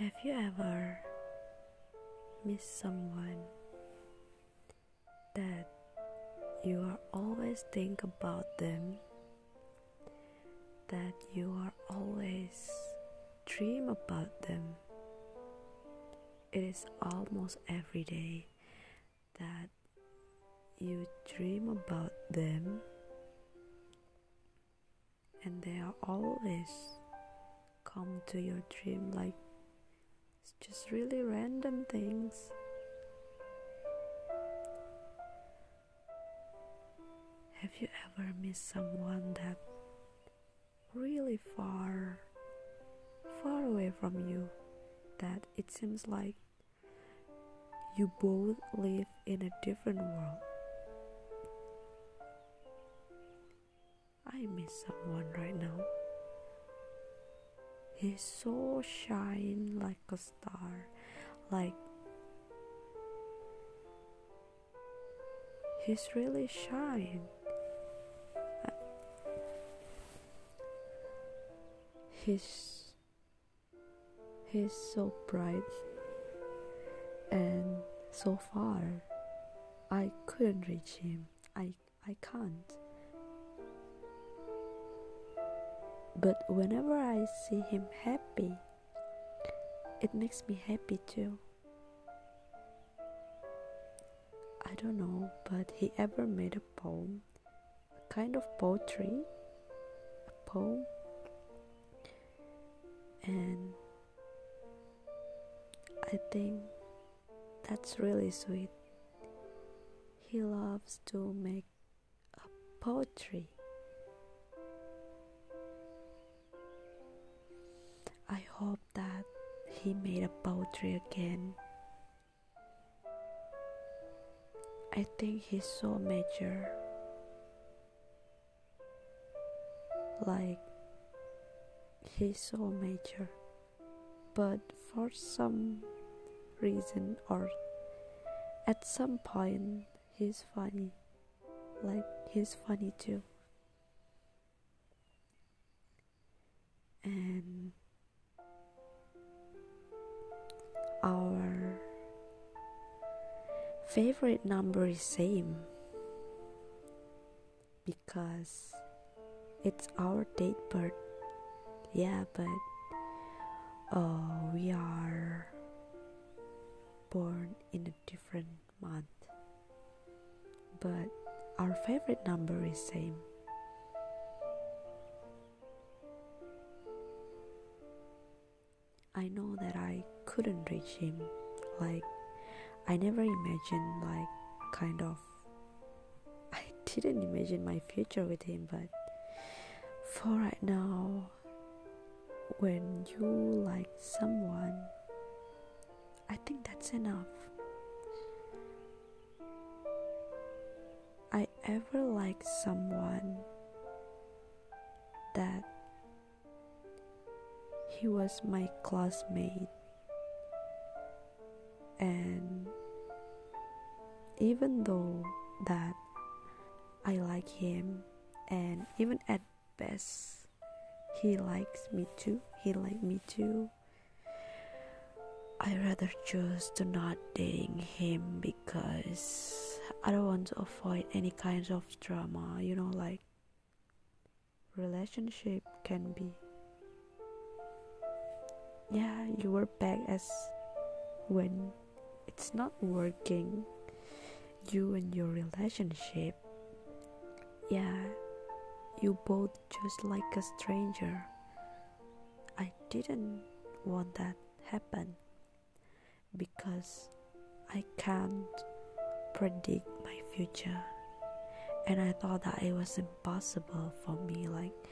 Have you ever missed someone that you are always think about them, that you are always dream about them? It is almost every day that you dream about them, and they are always come to your dream like it's just really random things. Have you ever missed someone that really far away from you, that it seems like you both live in a different world? I miss someone right now. He's so shine like a star, like he's really shine. He's so bright and so far. I couldn't reach him. I can't. But whenever I see him happy, it makes me happy too. I don't know, but he ever made a poem, a kind of poetry, a poem, and I think that's really sweet. He loves to make a poetry. I hope that he made a poetry again. I think he's so mature. Like he's so mature. But for some reason or at some point he's funny. Like he's funny too. And our favorite number is same because it's our date birth. Yeah, but we are born in a different month, but our favorite number is same. I know that I couldn't reach him. Like I never imagined I didn't imagine my future with him, but for right now, when you like someone, I think that's enough. I ever like someone that he was my classmate, and even though that I like him, and even at best he likes me too, he liked me too, I rather choose to not dating him because I don't want to avoid any kinds of drama. Like relationship can be, yeah, you were back as when it's not working, you and your relationship, yeah, you both just like a stranger. I didn't want that happen because I can't predict my future, and I thought that it was impossible for me,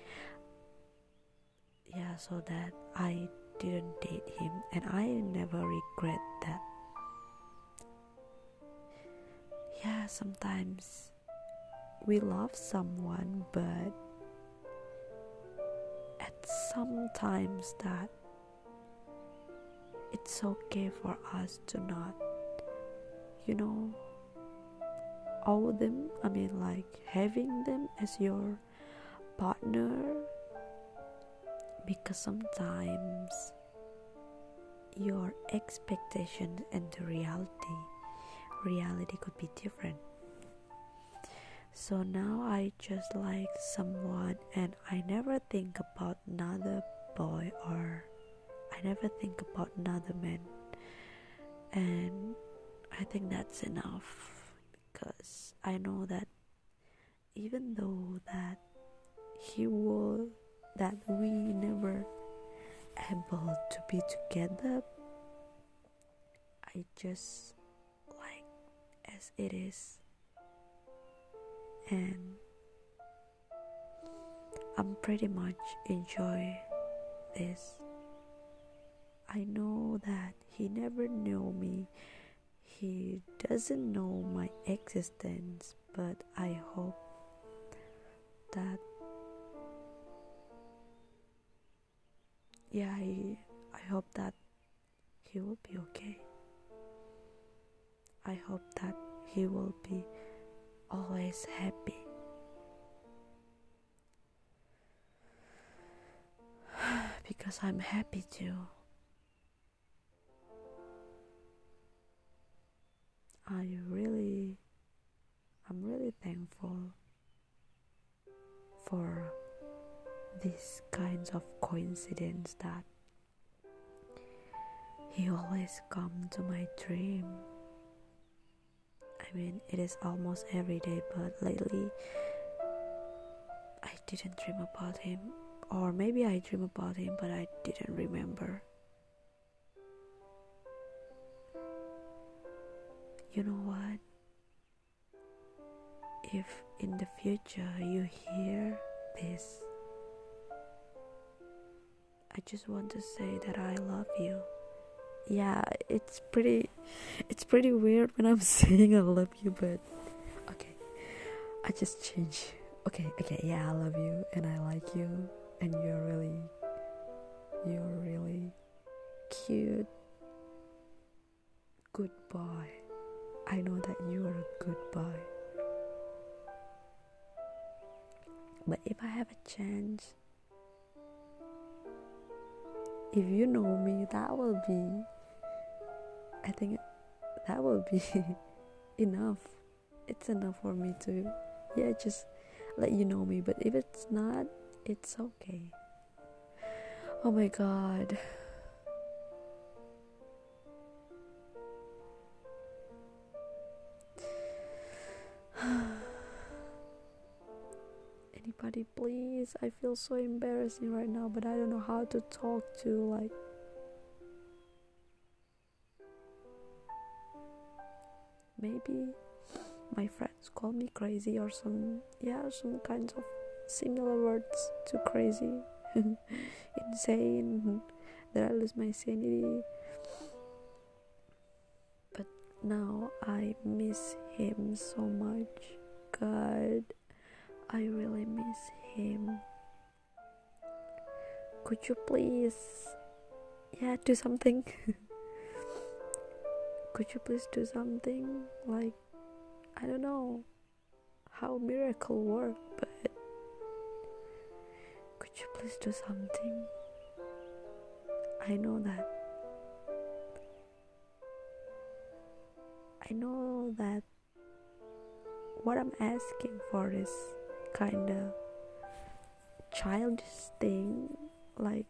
so that I didn't date him, and I never regret that. Yeah, sometimes we love someone, but at some times that it's okay for us to not, owe them, having them as your partner, because sometimes your expectations and the reality could be different. So now I just like someone and I never think about another boy, or I never think about another man, and I think that's enough, because I know that even though that we never able to be together, I just like as it is, and I'm pretty much enjoy this. I know that he never knew me, he doesn't know my existence, but I hope that I hope that he will be okay. I hope that he will be always happy. Because I'm happy too. I'm really thankful for these kinds of coincidence that he always come to my dream. I mean, it is almost every day, but lately I didn't dream about him, or maybe I dream about him but I didn't remember. You know what? If in the future you hear this, I just want to say that I love you. Yeah, it's pretty weird when I'm saying I love you, but okay, I just change. Okay, yeah, I love you and I like you, and you're really cute. Good boy. I know that you are a good boy. But if I have a chance, if you know me, I think that will be enough. It's enough for me to, just let you know me. But if it's not, it's okay. Oh my god. Anybody please, I feel so embarrassing right now, but I don't know how to talk to, like, maybe my friends call me crazy or some kinds of similar words to crazy. Insane, that I lose my sanity. But now I miss him so much. God, I really miss him. Could you please do something? Could you please do something? Like, I don't know how miracle work, but could you please do something? I know that what I'm asking for is kinda childish thing, like,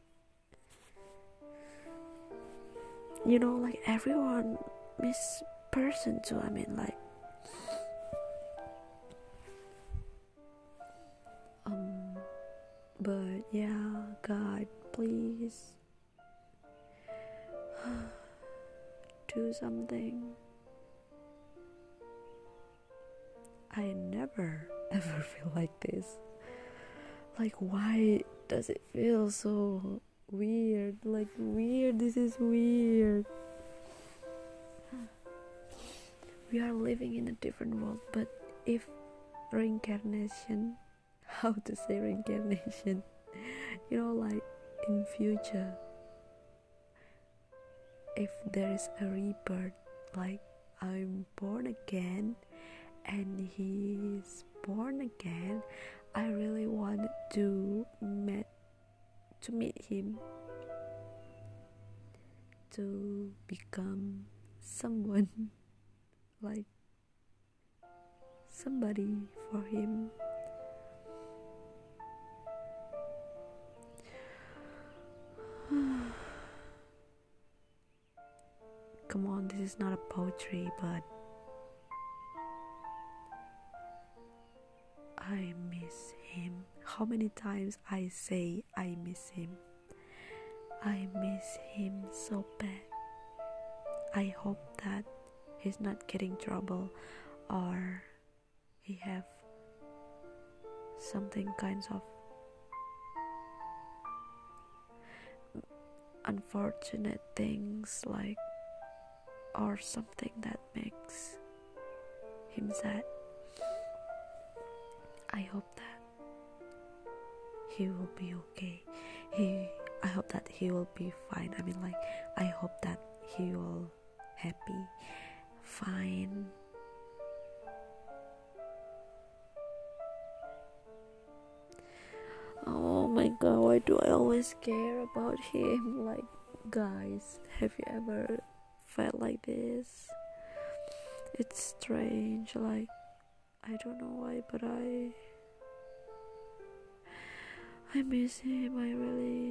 like everyone miss person too. I mean, like, but yeah, God, please do something. I never ever feel like this. Like, why does it feel so weird? Like, weird, this is weird. We are living in a different world, but if reincarnation, how to say reincarnation, like in future, if there is a rebirth, like I'm born again and he's born again, I really wanted to meet him, to become someone, like somebody for him. Come on, this is not a poetry, but I miss him. How many times I say I miss him? I miss him so bad. I hope that he's not getting trouble or he have something kinds of unfortunate things, like, or something that makes him sad. I hope that he will be okay. I hope that he will be fine. I mean, like, I hope that he will happy, fine. Oh my god, why do I always care about him? Like, guys, have you ever felt like this? It's strange, like, I don't know why, but I miss him. I really